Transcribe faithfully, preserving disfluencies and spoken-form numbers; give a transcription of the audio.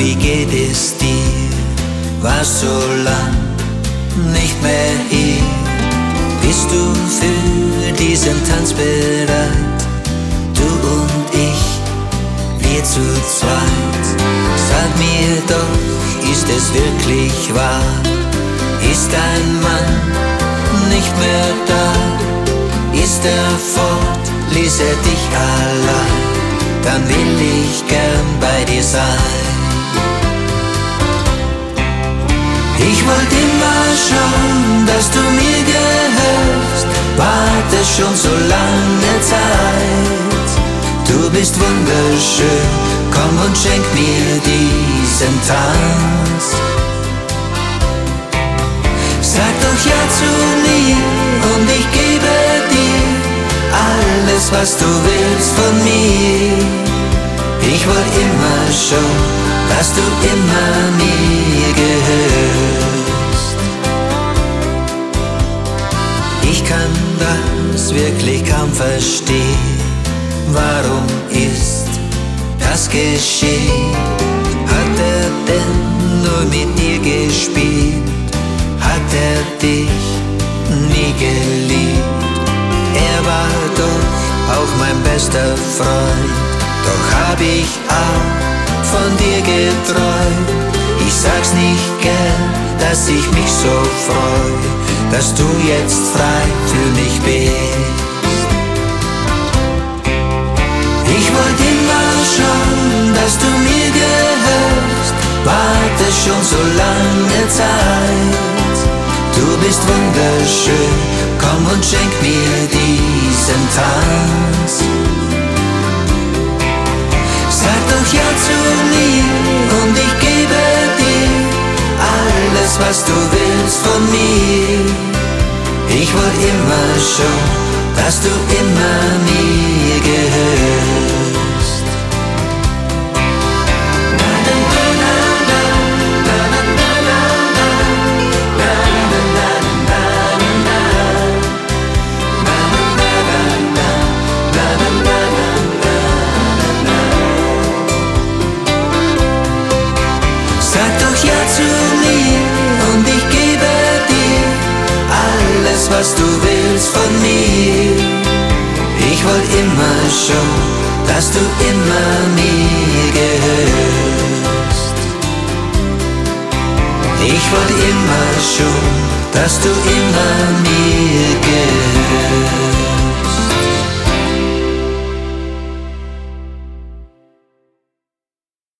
wie geht es dir? Warst so lang nicht mehr hier. Bist du für diesen Tanz bereit? Du und ich, wir zu zweit. Sag mir doch, ist es wirklich wahr? Ist dein Mann nicht mehr da? Ist er fort, ließ er dich allein? Dann will ich gern bei dir sein. Ich wollte immer schon, dass du mir gehörst, warte schon so lange Zeit. Du bist wunderschön, komm und schenk mir diesen Tanz. Sag doch ja zu mir und ich gebe dir alles, was du willst von mir. Ich wollte immer schon, dass du immer mir gehörst. Ich kann das wirklich kaum verstehen. Warum ist das geschehen? Hat er denn nur mit dir gespielt? Hat er dich nie geliebt? Er war doch auch mein bester Freund. Doch hab ich auch von dir geträumt. Ich sag's nicht gern, dass ich mich so freu, dass du jetzt frei für mich bist. Ich wollte immer schon, dass du mir gehörst, warte schon so lange Zeit. Du bist wunderschön, komm und schenk mir diesen Tanz. Sag doch ja zu mir und ich gebe dir alles, was du willst von mir. Ich wollte immer schon, dass du immer mir gehörst. Sag doch ja zu mir und ich gebe dir alles, was du willst von mir. Ich wollte immer schon, dass du immer mir gehörst. Ich wollte immer schon, dass du immer mir gehörst.